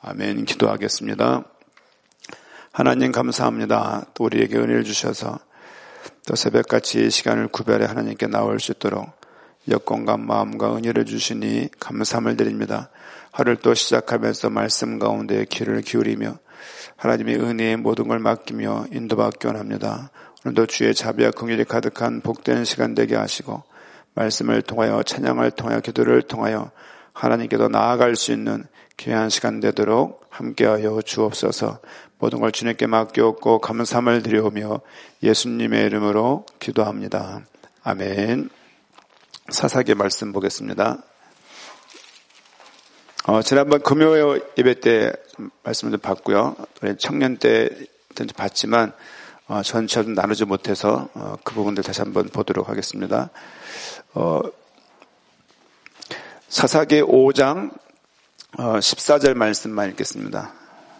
아멘. 기도하겠습니다. 하나님 감사합니다. 또 우리에게 은혜를 주셔서 또 새벽같이 시간을 구별해 하나님께 나올 수 있도록 여건과 마음과 은혜를 주시니 감사함을 드립니다. 하루를 또 시작하면서 말씀 가운데 귀를 기울이며 하나님의 은혜에 모든 걸 맡기며 인도받기 원합니다. 오늘도 주의 자비와 긍휼이 가득한 복되는 시간 되게 하시고 말씀을 통하여 찬양을 통하여 기도를 통하여 하나님께도 나아갈 수 있는 귀한 시간 되도록 함께하여 주옵소서. 모든 걸 주님께 맡겨놓고 감사함을 드리오며 예수님의 이름으로 기도합니다. 아멘. 사사기 말씀 보겠습니다. 지난번 금요일 예배 때 말씀을 봤고요. 청년 때 봤지만 전체는 나누지 못해서 그 부분들 다시 한번 보도록 하겠습니다. 사사기 5장 14절 말씀만 읽겠습니다.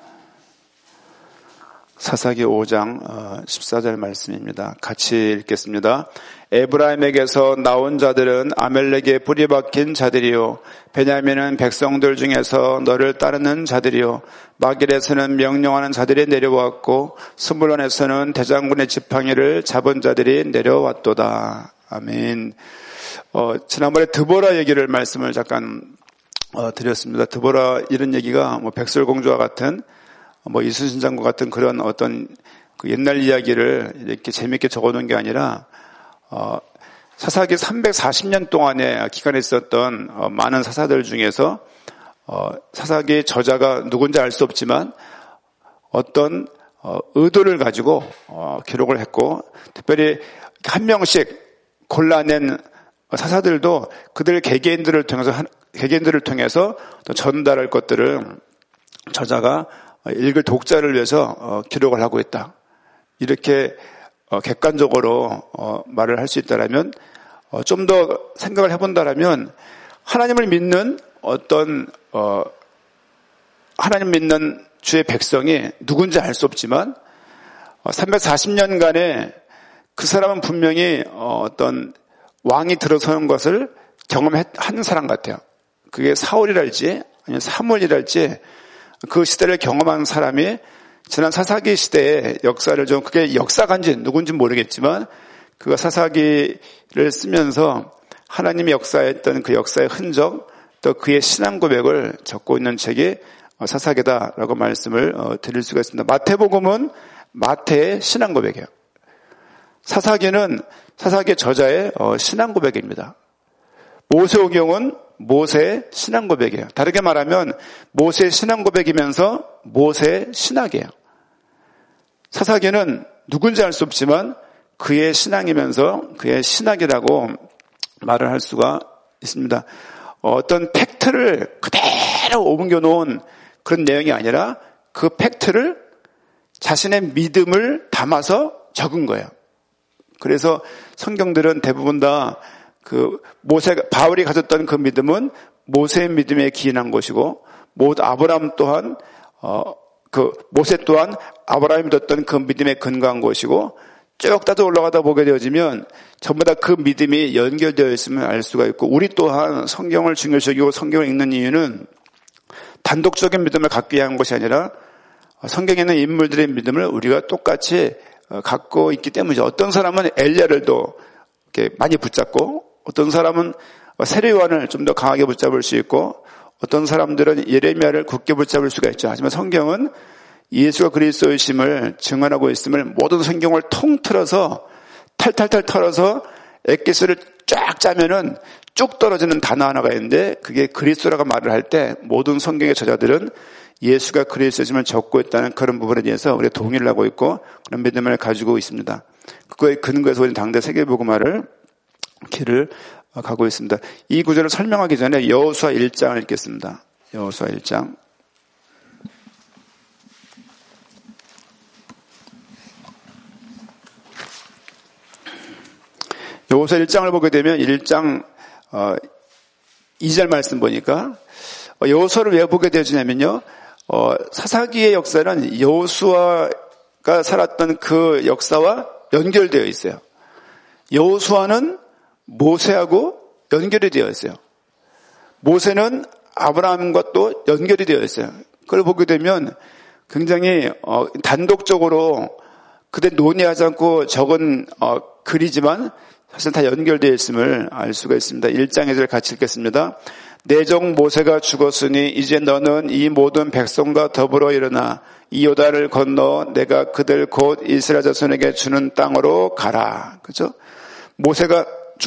사사기 5장 14절 말씀입니다. 같이 읽겠습니다. 에브라임에게서 나온 자들은 아멜렉에 뿌리 박힌 자들이요, 베냐민은 백성들 중에서 너를 따르는 자들이요, 마길에서는 명령하는 자들이 내려왔고 스물론에서는 대장군의 지팡이를 잡은 자들이 내려왔도다. 아멘. 지난번에 드보라 얘기를 말씀을 잠깐 드렸습니다. 드보라 이런 얘기가 백설공주와 같은 이순신 장군 같은 그런 어떤 그 옛날 이야기를 이렇게 재미있게 적어놓은 게 아니라 사사기 340년 동안의 기간에 있었던 많은 사사들 중에서 사사기 저자가 누군지 알 수 없지만 어떤 의도를 가지고 기록을 했고, 특별히 한 명씩 골라낸 사사들도 그들 개개인들을 통해서 또 전달할 것들을 저자가 읽을 독자를 위해서 기록을 하고 있다. 이렇게 객관적으로 말을 할 수 있다라면, 좀 더 생각을 해본다라면 하나님을 믿는 하나님 믿는 주의 백성이 누군지 알 수 없지만 340년간에 그 사람은 분명히 어떤 왕이 들어서는 것을 경험한 사람 같아요. 그게 사울이랄지 아니면 사무엘이랄지 그 시대를 경험한 사람이 지난 사사기 시대의 역사를 그게 역사가인지 누군지 모르겠지만 그가 사사기를 쓰면서 하나님이 역사했던 그 역사의 흔적, 또 그의 신앙 고백을 적고 있는 책이 사사기다라고 말씀을 드릴 수가 있습니다. 마태복음은 마태의 신앙 고백이에요. 사사기는 사사기 저자의 신앙 고백입니다. 모세오경은 모세의 신앙 고백이에요. 다르게 말하면 모세의 신앙 고백이면서 모세의 신학이에요. 사사기는 누군지 알 수 없지만 그의 신앙이면서 그의 신학이라고 말을 할 수가 있습니다. 어떤 팩트를 그대로 옮겨 놓은 그런 내용이 아니라 그 팩트를 자신의 믿음을 담아서 적은 거예요. 그래서 성경들은 대부분 다 바울이 가졌던 그 믿음은 모세의 믿음에 기인한 것이고, 아브라함 또한, 모세 또한 아브라함이 믿었던 그 믿음에 근거한 것이고, 쭉 따져 올라가다 보게 되어지면 전부 다 그 믿음이 연결되어 있음을 알 수가 있고, 우리 또한 성경을 중요시 여기고 성경을 읽는 이유는 단독적인 믿음을 갖기 위한 것이 아니라 성경에 있는 인물들의 믿음을 우리가 똑같이 갖고 있기 때문이죠. 어떤 사람은 엘리야를 더 이렇게 많이 붙잡고, 어떤 사람은 세례요한을 좀 더 강하게 붙잡을 수 있고, 어떤 사람들은 예레미야를 굳게 붙잡을 수가 있죠. 하지만 성경은 예수가 그리스도이심을 증언하고 있음을 모든 성경을 통틀어서 탈탈탈 털어서 엑기스를 쫙 짜면은 쭉 떨어지는 단어 하나가 있는데, 그게 그리스도라고 말을 할 때 모든 성경의 저자들은 예수가 그리스도이심을 적고 있다는 그런 부분에 대해서 우리가 동의를 하고 있고 그런 믿음을 가지고 있습니다. 그거에 근거해서 우리는 당대 세계복음화를 길을 가고 있습니다. 이 구절을 설명하기 전에 여호수아 1장을 읽겠습니다. 여호수아 1장. 여호수아 1장을 보게 되면 1장 2절 말씀 보니까 여호수아를 왜 보게 되어지냐면요, 사사기의 역사는 여호수아가 살았던 그 역사와 연결되어 있어요. 여호수아는 모세하고 연결이 되어 있어요. 모세는 아브라함과 또 연결이 되어 있어요. 그걸 보게 되면 굉장히 단독적으로 그대 논의하지 않고 적은 글이지만 사실 다 연결되어 있음을 알 수가 있습니다. 1장에서 같이 읽겠습니다. 내 종 모세가 죽었으니 이제 너는 이 모든 백성과 더불어 일어나 이 요단을 건너 내가 그들 곧 이스라엘 자손에게 주는 땅으로 가라. 그죠? 모세가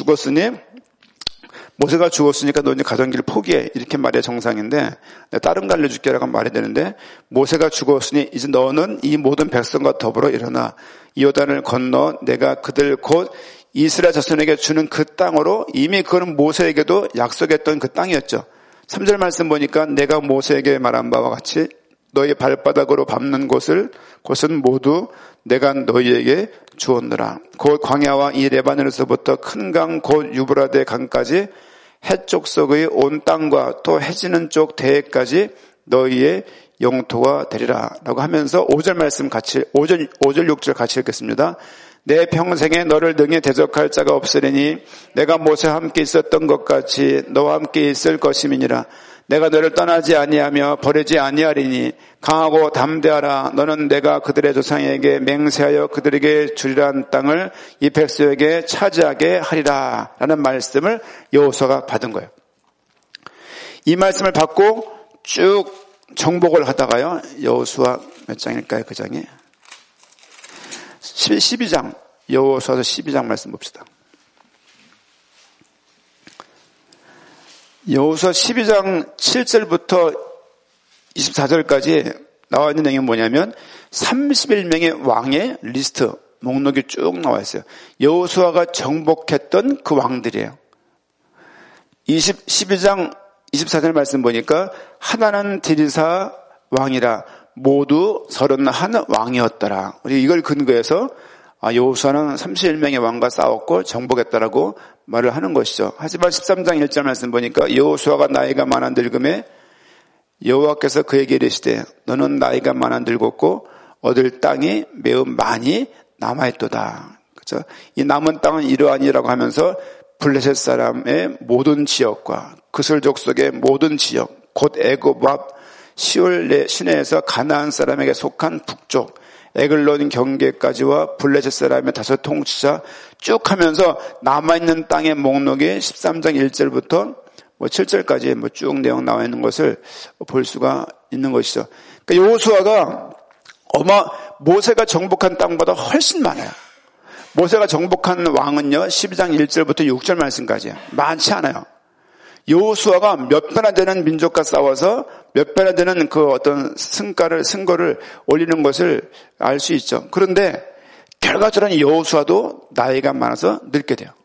죽었으니까 너 이제 가던 길 포기해. 이렇게 말해야 정상인데, 내가 다른 거 알려줄게라고 말해야 되는데, 모세가 죽었으니 이제 너는 이 모든 백성과 더불어 일어나 이 요단을 건너 내가 그들 곧 이스라엘 자손에게 주는 그 땅으로, 이미 그거는 모세에게도 약속했던 그 땅이었죠. 3절 말씀 보니까 내가 모세에게 말한 바와 같이 너희 발바닥으로 밟는 곳은 모두 내가 너희에게 주었노라. 곧 광야와 이 레바논에서부터 큰 강 곧 유브라데 강까지 해쪽 석의 온 땅과 또 해지는 쪽 대해까지 너희의 영토가 되리라 라고 하면서 5절 말씀 같이 5절 6절 같이 읽겠습니다. 내 평생에 너를 능히 대적할 자가 없으리니 내가 모세와 함께 있었던 것 같이 너와 함께 있을 것임이니라. 내가 너를 떠나지 아니하며 버리지 아니하리니 강하고 담대하라. 너는 내가 그들의 조상에게 맹세하여 그들에게 주리란 땅을 이 백성에게 차지하게 하리라 라는 말씀을 여호수아가 받은 거예요. 이 말씀을 받고 쭉 정복을 하다가요. 여호수아 몇 장일까요? 그 장이 12장 여호수아서 12장 말씀 봅시다. 여호수아 12장 7절부터 24절까지 나와 있는 내용이 뭐냐면 31명의 왕의 리스트, 목록이 쭉 나와 있어요. 여호수아가 정복했던 그 왕들이에요. 12장 24절 말씀 보니까 하나는 디리사 왕이라 모두 31 왕이었더라. 우리 이걸 근거해서 여호수아는 31명의 왕과 싸웠고 정복했다라고 말을 하는 것이죠. 하지만 13장 1절 말씀 보니까 여호수아가 나이가 많아 늙음에 여호와께서 그에게 이르시되 너는 나이가 많아 늙었고 얻을 땅이 매우 많이 남아있도다. 그렇죠? 이 남은 땅은 이러하니라고 하면서 블레셋 사람의 모든 지역과 그슬 족속의 모든 지역 곧 애굽 앞 시올 시내에서 가나안 사람에게 속한 북쪽 에글론 경계까지와 블레셋 사람의 5 통치자 쭉 하면서 남아있는 땅의 목록이 13장 1절부터 7절까지 쭉 내용 나와 있는 것을 볼 수가 있는 것이죠. 그러니까 여호수아가 모세가 정복한 땅보다 훨씬 많아요. 모세가 정복한 왕은요 12장 1절부터 6절 말씀까지예요. 많지 않아요. 여호수아가 몇 배나 되는 민족과 싸워서 몇 배나 되는 그 어떤 승거를 올리는 것을 알 수 있죠. 그런데 결과적으로 여호수아도 나이가 많아서 늙게 돼요.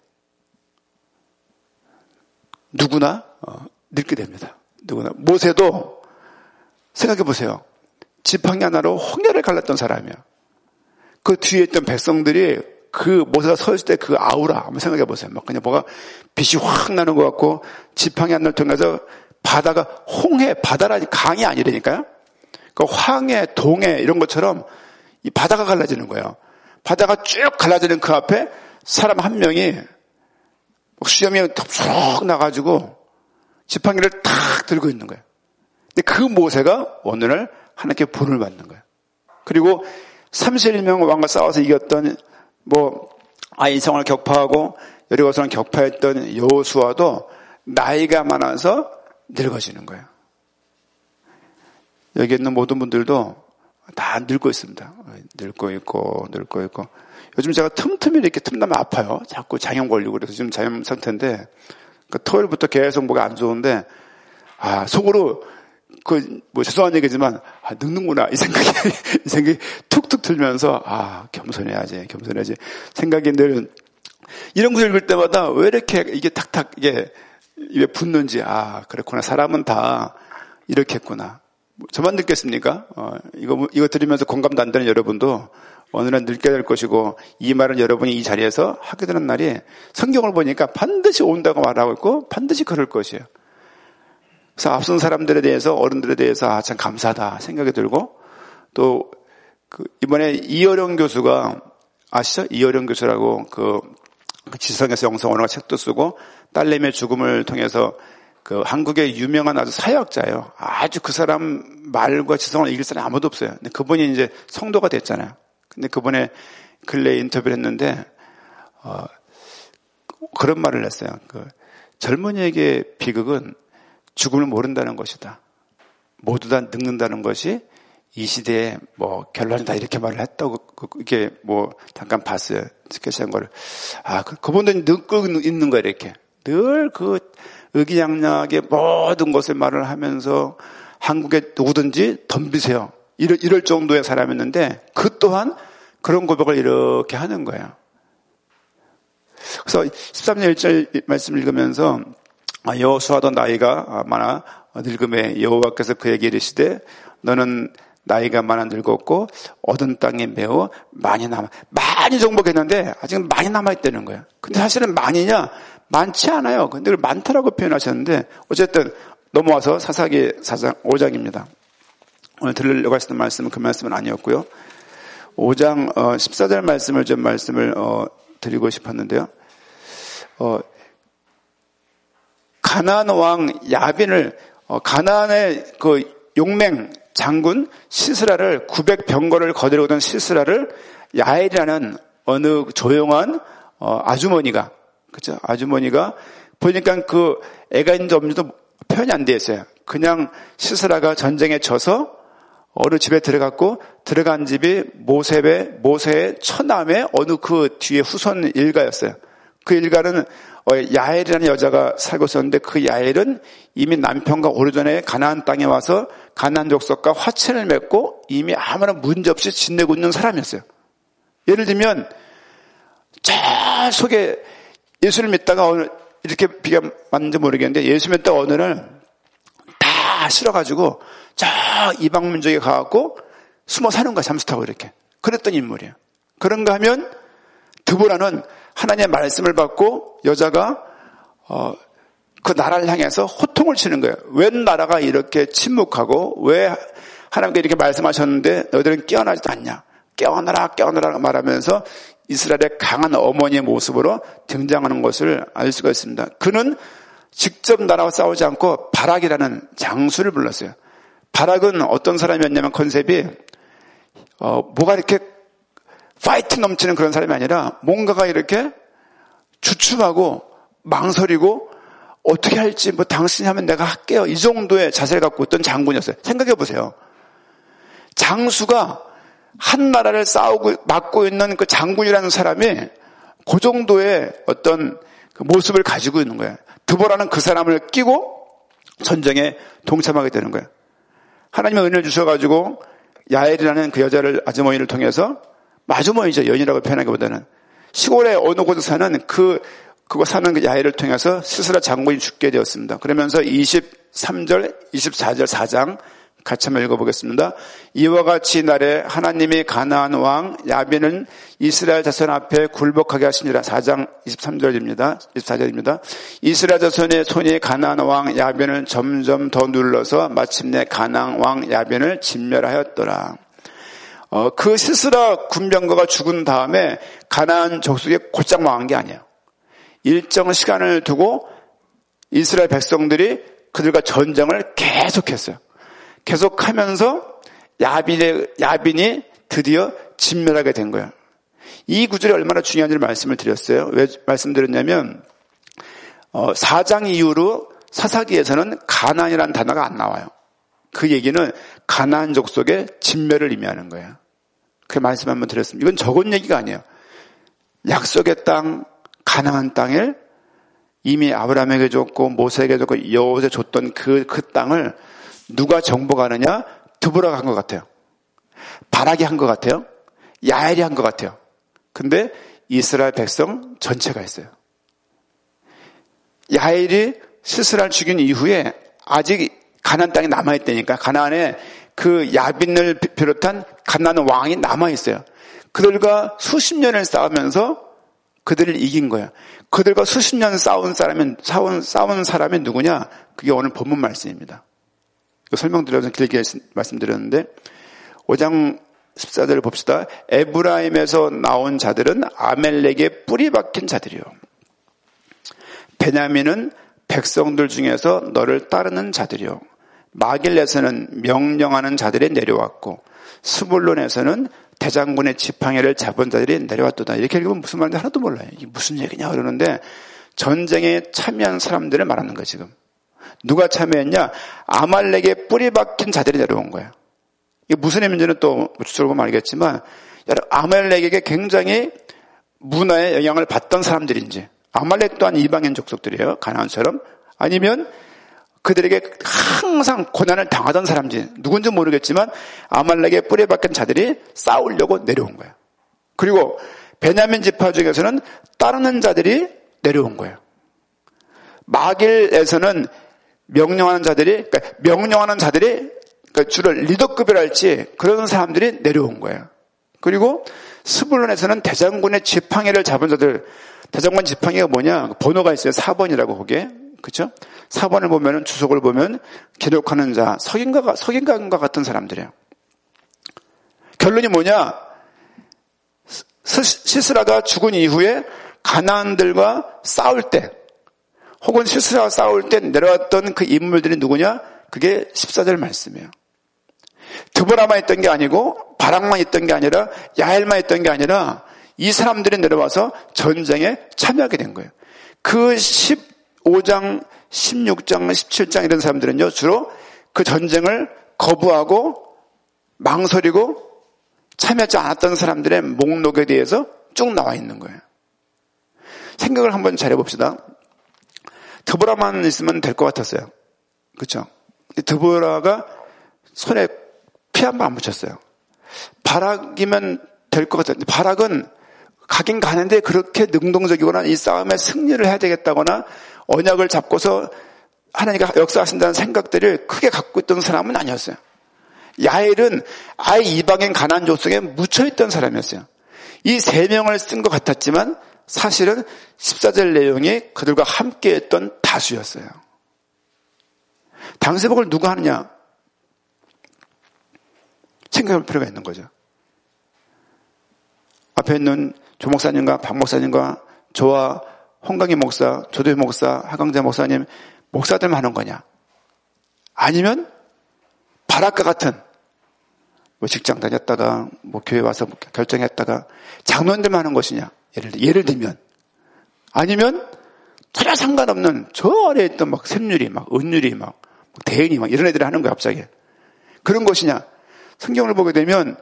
누구나 늙게 됩니다. 누구나. 모세도 생각해 보세요. 지팡이 하나로 홍해를 갈랐던 사람이야. 그 뒤에 있던 백성들이 그 모세가 서 있을 때 그 아우라 한번 생각해 보세요. 막 그냥 뭐가 빛이 확 나는 것 같고 지팡이 하나를 통해서 바다가 바다라니 강이 아니라니까요. 그 황해, 동해 이런 것처럼 이 바다가 갈라지는 거예요. 바다가 쭉 갈라지는 그 앞에 사람 한 명이 수염이 쏙 나가지고 지팡이를 탁 들고 있는 거예요. 근데 그 모세가 어느 날 하나님께 분을 받는 거예요. 그리고 31명 왕과 싸워서 이겼던 아이성을 격파하고 여리고성을 격파했던 여호수아도 나이가 많아서 늙어지는 거예요. 여기 있는 모든 분들도 다 늙고 있습니다. 늙고 있고. 요즘 제가 틈틈이 이렇게 틈나면 아파요. 자꾸 장염 걸리고 그래서 지금 장염 상태인데 토요일부터 계속 목이 안 좋은데 속으로 죄송한 얘기지만 늙는구나 이 생각이 툭툭 들면서 겸손해야지 생각이 늘 이런 거 읽을 때마다 왜 이렇게 이게 탁탁 이게 입에 붙는지 그렇구나 사람은 다 이렇게 했구나. 저만 늙겠습니까? 이거 들으면서 공감도 안 되는 여러분도 어느 날 늙게 될 것이고 이 말은 여러분이 이 자리에서 하게 되는 날이 성경을 보니까 반드시 온다고 말하고 있고 반드시 그럴 것이에요. 그래서 앞선 사람들에 대해서 어른들에 대해서 참 감사하다 생각이 들고 또 이번에 이어령 교수가 아시죠? 이어령 교수라고 그 지성에서 영성 언어가 책도 쓰고 딸내미의 죽음을 통해서 그 한국의 유명한 아주 사역자예요. 아주 그 사람 말과 지성을 이길 사람이 아무도 없어요. 근데 그분이 이제 성도가 됐잖아요. 근데 그분의 근래에 인터뷰를 했는데 그런 말을 했어요. 그 젊은이에게 비극은 죽음을 모른다는 것이다. 모두 다 늙는다는 것이 이 시대의 뭐 결론이다 이렇게 말을 했다고 이게 뭐 잠깐 봤어요. 스케치한 거를. 그분도 늙고 있는 거예요. 이렇게 늘 그 의기양양하게 모든 것을 말을 하면서 한국에 누구든지 덤비세요. 이럴 정도의 사람이었는데 그 또한 그런 고백을 이렇게 하는 거예요. 그래서 13절 1절 말씀을 읽으면서 여호수아도 나이가 많아 늙음에 여호와께서 그에게 이르시되 너는 나이가 많아 늙었고 얻은 땅이 매우 많이 정복했는데 아직 많이 남아있다는 거예요. 근데 사실은 많이냐? 많지 않아요. 근데 그걸 많다라고 표현하셨는데 어쨌든 넘어와서 사사기 4장 5장입니다. 오늘 들으려고 하시는 말씀은 그 말씀은 아니었고요. 5장 14절 말씀을 드리고 싶었는데요. 가나안 왕 야빈을 가나안의 그 용맹 장군 시스라를 900병거를 거느리고 오던 시스라를 야엘이라는 어느 조용한 아주머니가 그죠? 아주머니가 보니까 그 애가 있는지 없는지도 표현이 안 돼 있어요. 그냥 시스라가 전쟁에 져서 어느 집에 들어간 집이 모세의 처남의 어느 그 뒤에 후손 일가였어요. 그 일가는 야엘이라는 여자가 살고 있었는데 그 야엘은 이미 남편과 오래전에 가나안 땅에 와서 가나안 족속과 화친을 맺고 이미 아무런 문제 없이 지내고 있는 사람이었어요. 예를 들면 저 속에 예수를 믿다가 이렇게 비가 맞는지 모르겠는데 예수 믿다가 어느 날 다 싫어가지고 저 이방 민족에 가갖고 숨어 사는 거야. 잠수 타고 이렇게. 그랬던 인물이에요. 그런가 하면 드보라는 하나님의 말씀을 받고 여자가 그 나라를 향해서 호통을 치는 거예요. 웬 나라가 이렇게 침묵하고 왜 하나님께 이렇게 말씀하셨는데 너희들은 깨어나지도 않냐. 깨어나라 말하면서 이스라엘의 강한 어머니의 모습으로 등장하는 것을 알 수가 있습니다. 그는 직접 나라와 싸우지 않고 바락이라는 장수를 불렀어요. 바락은 어떤 사람이었냐면 컨셉이 뭐가 이렇게 파이트 넘치는 그런 사람이 아니라 뭔가가 이렇게 주춤하고 망설이고 어떻게 할지 뭐 당신이 하면 내가 할게요. 이 정도의 자세를 갖고 있던 장군이었어요. 생각해 보세요. 장수가 한 나라를 맡고 있는 그 장군이라는 사람이 그 정도의 어떤 그 모습을 가지고 있는 거예요. 드보라는 그 사람을 끼고 전쟁에 동참하게 되는 거예요. 하나님의 은혜를 주셔가지고 야엘이라는 그 여자를 아주머니를 통해서 아주머니죠. 여인이라고 표현하기보다는 시골의 어느 곳에 사는 그거 사는 그 야엘을 통해서 시스라 장군이 죽게 되었습니다. 그러면서 23절, 24절 4장 같이 한번 읽어보겠습니다. 이와 같이 날에 하나님이 가나안 왕 야빈은 이스라엘 자손 앞에 굴복하게 하시니라. 4장 24절입니다. 이스라엘 자손의 손이 가나안 왕 야빈을 점점 더 눌러서 마침내 가나안 왕 야빈을 진멸하였더라. 그 시스라 군병거가 죽은 다음에 가나안 족속이 곧장 망한 게 아니에요. 일정 시간을 두고 이스라엘 백성들이 그들과 전쟁을 계속했어요. 계속하면서 야빈이 드디어 진멸하게 된 거예요. 이 구절이 얼마나 중요한지를 말씀을 드렸어요. 왜 말씀드렸냐면 4장 이후로 사사기에서는 가나안이라는 단어가 안 나와요. 그 얘기는 가나안 족속의 진멸을 의미하는 거예요. 그 말씀 한번 드렸습니다. 이건 적은 얘기가 아니에요. 약속의 땅 가나안 땅을 이미 아브라함에게 줬고 모세에게 줬고 여호수아에 줬던 그 땅을 누가 정복하느냐? 드보라가 한 것 같아요. 바락이 한 것 같아요. 야엘이 한 것 같아요. 근데 이스라엘 백성 전체가 했어요. 야엘이 시스라를 죽인 이후에 아직 가나안 땅이 남아있다니까 가나안에 그 야빈을 비롯한 가나안 왕이 남아있어요. 그들과 수십 년을 싸우면서 그들을 이긴 거예요. 그들과 수십 년 싸운 사람이 누구냐? 그게 오늘 본문 말씀입니다. 설명드려서 길게 말씀드렸는데 5장 14절을 봅시다. 에브라임에서 나온 자들은 아멜렉의 뿌리 박힌 자들이요. 베냐민은 백성들 중에서 너를 따르는 자들이요. 마길에서는 명령하는 자들이 내려왔고 스불론에서는 대장군의 지팡이를 잡은 자들이 내려왔도다. 이렇게 읽으면 무슨 말인지 하나도 몰라요. 이게 무슨 얘기냐 그러는데 전쟁에 참여한 사람들을 말하는 거예요. 지금 누가 참여했냐? 아말렉의 뿌리 박힌 자들이 내려온 거예요. 이게 무슨 의미인지는 또 추적을 보면 알겠지만 아말렉에게 굉장히 문화의 영향을 받던 사람들인지, 아말렉 또한 이방인 족속들이에요. 가나안처럼. 아니면 그들에게 항상 고난을 당하던 사람인지 누군지 모르겠지만 아말렉의 뿌리 박힌 자들이 싸우려고 내려온 거예요. 그리고 베냐민 지파 중에서는 따르는 자들이 내려온 거예요. 마길에서는 명령하는 자들이 그러니까 주로 리더급이랄지 그런 사람들이 내려온 거예요. 그리고 스불론에서는 대장군의 지팡이를 잡은 자들, 대장군 지팡이가 뭐냐? 번호가 있어요. 4번이라고 거기에. 그렇죠? 4번을 보면은 주석을 보면 기록하는 자, 석인관과 같은 사람들이에요. 결론이 뭐냐? 시스라가 죽은 이후에 가나안들과 싸울 때, 혹은 시스라가 싸울 때 내려왔던 그 인물들이 누구냐? 그게 14절 말씀이에요. 드보라만 있던 게 아니고 바락만 있던 게 아니라 야엘만 있던 게 아니라 이 사람들이 내려와서 전쟁에 참여하게 된 거예요. 그 15장, 16장, 17장 이런 사람들은요, 주로 그 전쟁을 거부하고 망설이고 참여하지 않았던 사람들의 목록에 대해서 쭉 나와 있는 거예요. 생각을 한번 잘해봅시다. 드보라만 있으면 될 것 같았어요. 그렇죠? 드보라가 손에 피 한 번 안 묻혔어요. 바락이면 될 것 같아요. 바락은 가긴 가는데 그렇게 능동적이거나 이 싸움에 승리를 해야 되겠다거나 언약을 잡고서 하나님과 역사하신다는 생각들을 크게 갖고 있던 사람은 아니었어요. 야엘은 아예 이방인 가나안 족속에 묻혀있던 사람이었어요. 이 세 명을 쓴 것 같았지만 사실은 14절 내용이 그들과 함께했던 다수였어요. 당세복을 누가 하느냐? 생각할 필요가 있는 거죠. 앞에 있는 조 목사님과 박 목사님과 저와 홍강희 목사, 조도희 목사, 하강재 목사님, 목사들만 하는 거냐? 아니면 바락과 같은 뭐 직장 다녔다가 뭐 교회 와서 결정했다가 장로님들만 하는 것이냐? 예를 들면 아니면 전혀 상관없는 저 아래에 있던 막 샘유리, 막 은유리, 막 대은이 막 이런 애들이 하는 거야 갑자기. 그런 것이냐? 성경을 보게 되면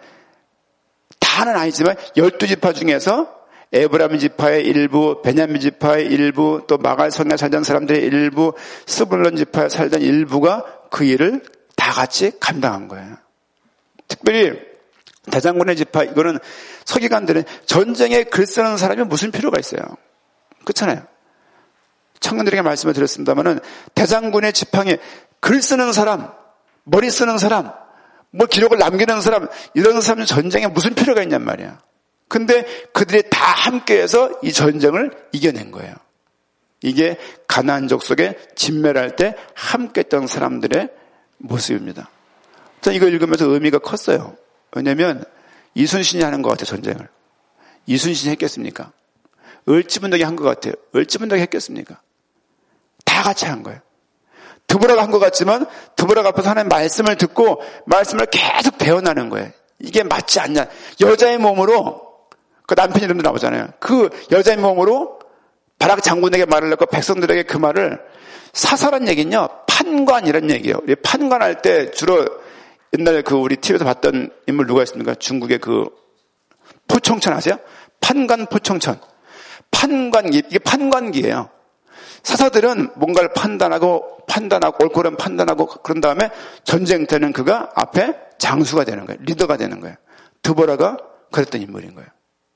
다는 아니지만 12지파 중에서 에브라임 지파의 일부, 베냐민 지파의 일부, 또 마갈성에 살던 사람들의 일부, 스불론 지파에 살던 일부가 그 일을 다 같이 감당한 거예요. 특별히 대장군의 지파, 이거는 서기관들은 전쟁에 글 쓰는 사람이 무슨 필요가 있어요? 그렇잖아요. 청년들에게 말씀을 드렸습니다마는 대장군의 지팡이 글 쓰는 사람, 머리 쓰는 사람, 뭐 기록을 남기는 사람, 이런 사람은 전쟁에 무슨 필요가 있냔 말이야. 근데 그들이 다 함께해서 이 전쟁을 이겨낸 거예요. 이게 가나안 족속에 진멸할 때 함께했던 사람들의 모습입니다. 저는 이거 읽으면서 의미가 컸어요. 왜냐하면 이순신이 하는 것 같아요. 전쟁을. 이순신이 했겠습니까? 을지문덕이 한 것 같아요. 을지문덕이 했겠습니까? 다 같이 한 거예요. 드보라가 한 것 같지만 드보라가 앞에서 하나님의 말씀을 듣고 말씀을 계속 배워나는 거예요. 이게 맞지 않냐. 여자의 몸으로, 그 남편 이름도 나오잖아요. 그 여자의 몸으로 바락 장군에게 말을 했고 백성들에게 그 말을, 사사란 얘기는요, 판관이란 얘기예요. 판관할 때 주로 옛날에 그 우리 TV에서 봤던 인물 누가 있습니까? 중국의 그 포청천 아세요? 판관 포청천. 판관기, 이게 판관기예요. 사사들은 뭔가를 판단하고 옳고그름 판단하고 그런 다음에 전쟁터는 그가 앞에 장수가 되는 거예요. 리더가 되는 거예요. 드보라가 그랬던 인물인 거예요.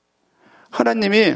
하나님이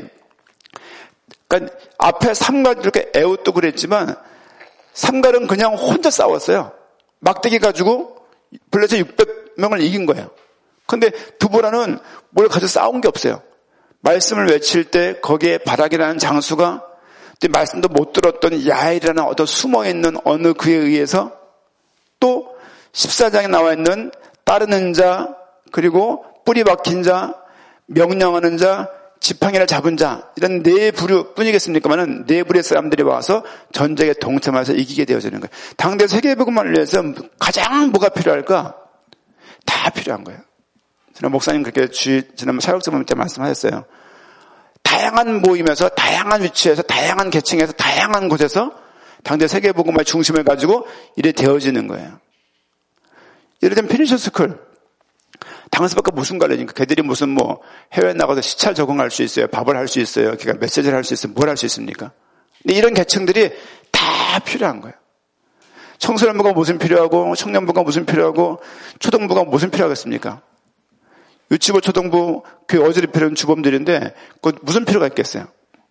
그러니까 앞에 삼갈 이렇게 에웃도 그랬지만 삼갈은 그냥 혼자 싸웠어요. 막대기 가지고 블레셋 600명을 이긴 거예요. 근데 드보라는 뭘 가지고 싸운 게 없어요. 말씀을 외칠 때 거기에 바락이라는 장수가, 말씀도 못 들었던 야엘이라는 어떤 숨어있는 어느 그에 의해서, 또 14장에 나와 있는 따르는 자, 그리고 뿌리 박힌 자, 명령하는 자, 지팡이를 잡은 자, 이런 네 부류 뿐이겠습니까만은 네 부류의 사람들이 와서 전쟁에 동참해서 이기게 되어지는 거예요. 당대 세계복음을 위해서 가장 뭐가 필요할까? 다 필요한 거예요. 지난 목사님 그렇게 지난번 사역자분 때 말씀하셨어요. 다양한 모임에서, 다양한 위치에서, 다양한 계층에서, 다양한 곳에서 당대 세계복음의 중심을 가지고 이래 되어지는 거예요. 예를 들면 피니셔스쿨. 당스밖에 무슨 관련입니까? 걔들이 무슨 뭐 해외 나가서 시찰 적응할 수 있어요. 밥을 할 수 있어요. 걔가 메시지를 할 수 있어요. 뭘 할 수 있습니까? 근데 이런 계층들이 다 필요한 거예요. 청소년부가 무슨 필요하고 청년부가 무슨 필요하고 초등부가 무슨 필요하겠습니까? 유치부 초등부 교회 어지럽히는 주범들인데 그 무슨 필요가 있겠어요?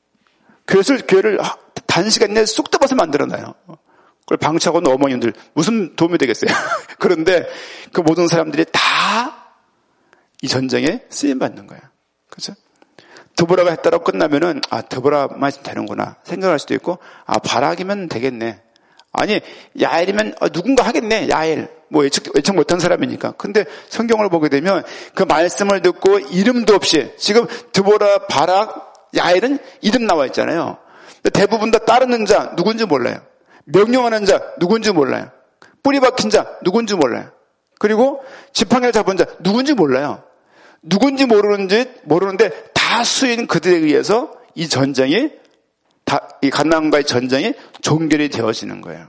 교회를 단시간 내에 쑥 떠봐서 만들어놔요. 그걸 방치하고 있는 어머님들 무슨 도움이 되겠어요? 그런데 그 모든 사람들이 다 이 전쟁에 쓰임받는 거예요. 그렇죠? 드보라가 했다고 끝나면은 드보라만 있으면 되는구나 생각할 수도 있고 바락이면 되겠네. 아니 야엘이면 누군가 하겠네. 야엘 뭐 예측 못한 사람이니까. 근데 성경을 보게 되면 그 말씀을 듣고 이름도 없이 지금 드보라, 바락, 야엘은 이름 나와 있잖아요. 대부분 다 따르는 자 누군지 몰라요. 명령하는 자 누군지 몰라요. 뿌리 박힌 자 누군지 몰라요. 그리고 지팡이를 잡은 자 누군지 몰라요. 누군지 모르는데 다수인 그들에 의해서 이 전쟁이 이 가나안과의 전쟁이 종결이 되어지는 거예요.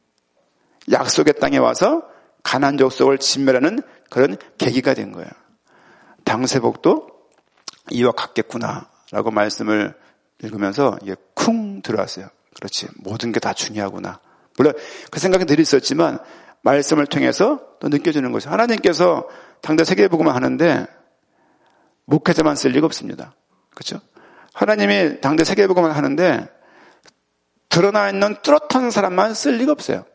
약속의 땅에 와서 가나안 족속을 진멸하는 그런 계기가 된 거예요. 당세복도 이와 같겠구나라고 말씀을 읽으면서 이게 쿵 들어왔어요. 그렇지, 모든 게 다 중요하구나. 물론 그 생각이 늘 있었지만 말씀을 통해서 또 느껴지는 것이 하나님께서 당대 세계복음을 하는데 목회자만 쓸 리가 없습니다. 그렇죠? 하나님이 당대 세계복음을 하는데 드러나 있는 뚜렷한 사람만 쓸 리가 없어요.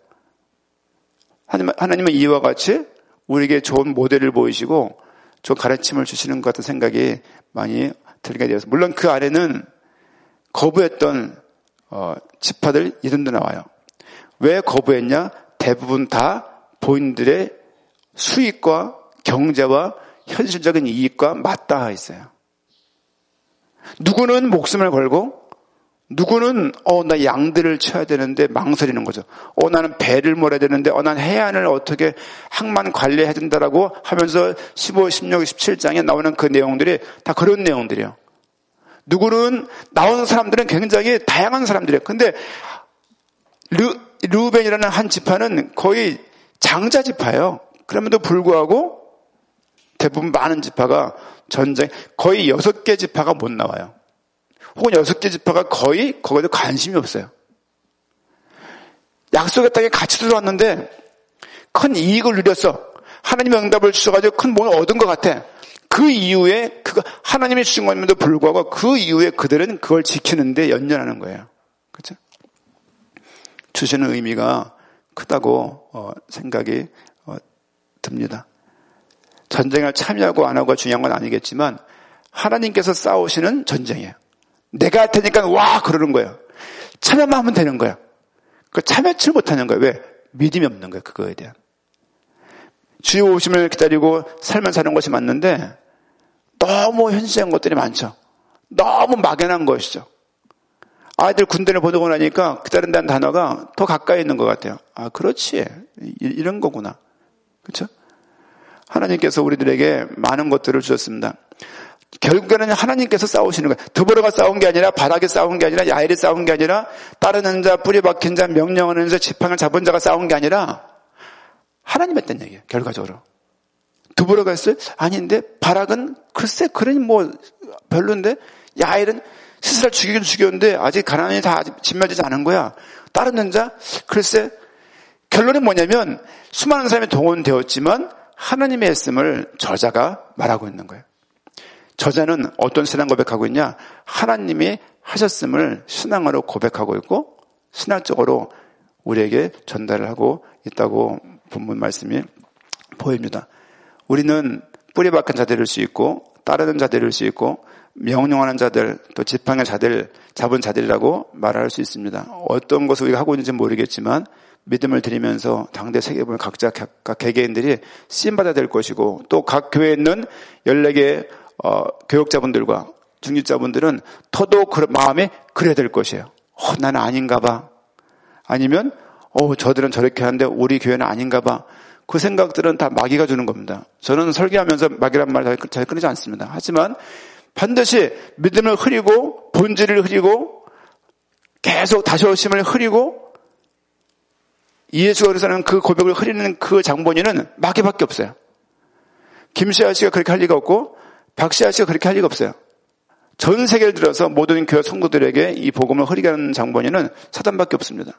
하나님은 이와 같이 우리에게 좋은 모델을 보이시고 좋은 가르침을 주시는 것 같은 생각이 많이 들게 되어서 물론 그 아래는 거부했던 지파들 이름도 나와요. 왜 거부했냐? 대부분 다 본인들의 수익과 경제와 현실적인 이익과 맞닿아 있어요. 누구는 목숨을 걸고 누구는 나 양들을 쳐야 되는데 망설이는 거죠. 나는 배를 몰아야 되는데 난 해안을 어떻게 항만 관리해야 된다라고 하면서 15, 16, 17장에 나오는 그 내용들이 다 그런 내용들이에요. 누구는 나오는 사람들은 굉장히 다양한 사람들이에요. 근데 르우벤이라는 한 지파는 거의 장자 지파예요. 그럼에도 불구하고 대부분 많은 지파가 전쟁 거의 6개 지파가 못 나와요. 혹은 6개 지파가 거의 거기에도 관심이 없어요. 약속의 땅에 같이 들어왔는데 큰 이익을 누렸어. 하나님의 응답을 주셔가지고 큰 뭘 얻은 것 같아. 그 이후에 하나님이 주신 것임에도 불구하고 그 이후에 그들은 그걸 지키는데 연연하는 거예요. 그렇죠? 주시는 의미가 크다고 생각이 듭니다. 전쟁을 참여하고 안 하고가 중요한 건 아니겠지만 하나님께서 싸우시는 전쟁이에요. 내가 할 테니까 와 그러는 거예요. 참여만 하면 되는 거예요. 그 참여치 못하는 거예요. 왜? 믿음이 없는 거예요. 그거에 대한. 주의 오심을 기다리고 살면 사는 것이 맞는데 너무 현실적인 것들이 많죠. 너무 막연한 것이죠. 아이들 군대를 보내고 나니까 기다린다는 단어가 더 가까이 있는 것 같아요. 그렇지. 이런 거구나. 그렇죠? 하나님께서 우리들에게 많은 것들을 주셨습니다. 결국에는 하나님께서 싸우시는 거예요. 드보라가 싸운 게 아니라 바락이 싸운 게 아니라 야엘이 싸운 게 아니라 따르는 자, 뿌리 박힌 자, 명령하는 자, 지팡이를 잡은 자가 싸운 게 아니라 하나님 했다는 얘기예요. 결과적으로. 드보라가 했어요? 아닌데 바락은 글쎄 그러니 뭐 별론데 야엘은 스스로 죽이긴 죽였는데 아직 가나안이 다 진멸되지 않은 거야. 따르는 자 글쎄 결론은 뭐냐면 수많은 사람이 동원되었지만 하나님의 했음을 저자가 말하고 있는 거예요. 저자는 어떤 신앙 고백하고 있냐? 하나님이 하셨음을 신앙으로 고백하고 있고 신학적으로 우리에게 전달을 하고 있다고 본문 말씀이 보입니다. 우리는 뿌리 박힌 자들일 수 있고 따르는 자들일 수 있고 명령하는 자들 또 지팡이 자들 잡은 자들이라고 말할 수 있습니다. 어떤 것을 우리가 하고 있는지 모르겠지만 믿음을 드리면서 당대 세계보면 각 개개인들이 쓰임받아야 될 것이고 또 각 교회에 있는 14개 교역자분들과 중직자분들은 더더욱 마음이 그래야 될 것이에요. 나는 아닌가 봐. 아니면 저들은 저렇게 하는데 우리 교회는 아닌가 봐. 그 생각들은 다 마귀가 주는 겁니다. 저는 설교하면서 마귀란 말 잘 끊이지 않습니다. 하지만 반드시 믿음을 흐리고 본질을 흐리고 계속 다시 오심을 흐리고 예수가 그래서는 그 고백을 흐리는 그 장본인은 마귀밖에 없어요. 김시아 씨가 그렇게 할 리가 없고 박시아 씨가 그렇게 할 리가 없어요. 전 세계를 들어서 모든 교회 성도들에게 이 복음을 흐리게 하는 장본인은 사단밖에 없습니다.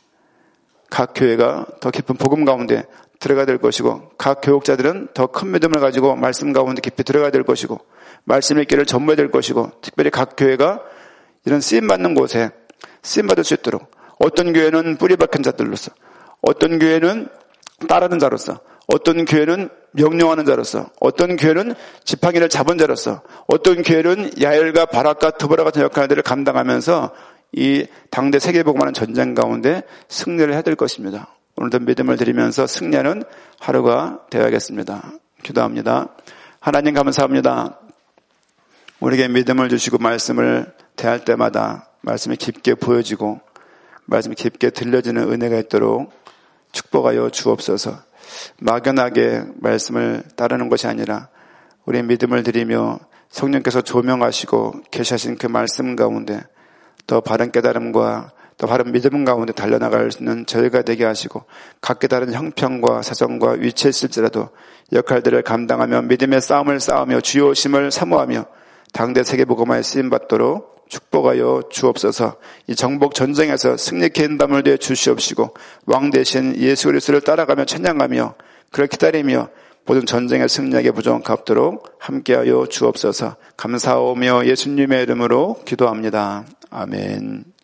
각 교회가 더 깊은 복음 가운데 들어가야 될 것이고 각 교육자들은 더 큰 믿음을 가지고 말씀 가운데 깊이 들어가야 될 것이고 말씀의 길을 전무해야 될 것이고 특별히 각 교회가 이런 쓰임받는 곳에 쓰임받을 수 있도록 어떤 교회는 뿌리 박힌 자들로서 어떤 교회는 따르는 자로서 어떤 교회는 명령하는 자로서 어떤 교회는 지팡이를 잡은 자로서 어떤 교회는 야엘과 바락과 드보라 같은 역할들을 감당하면서 이 당대 세계복음하는 전쟁 가운데 승리를 해야 될 것입니다. 오늘도 믿음을 드리면서 승리하는 하루가 되어야겠습니다. 기도합니다. 하나님 감사합니다. 우리에게 믿음을 주시고 말씀을 대할 때마다 말씀이 깊게 보여지고 말씀이 깊게 들려지는 은혜가 있도록 축복하여 주옵소서. 막연하게 말씀을 따르는 것이 아니라 우리의 믿음을 드리며 성령께서 조명하시고 계시하신 그 말씀 가운데 더 바른 깨달음과 더 바른 믿음 가운데 달려나갈 수 있는 저희가 되게 하시고 각기 다른 형편과 사정과 위치에 있을지라도 역할들을 감당하며 믿음의 싸움을 싸우며 주의 오심을 사모하며 당대 세계복음화에 쓰임받도록 축복하여 주옵소서. 이 정복 전쟁에서 승리케 인담을 되어 주시옵시고 왕 대신 예수 그리스도를 따라가며 찬양하며 그를 기다리며 모든 전쟁의 승리하게 부정하도록 함께하여 주옵소서. 감사하오며 예수님의 이름으로 기도합니다. 아멘.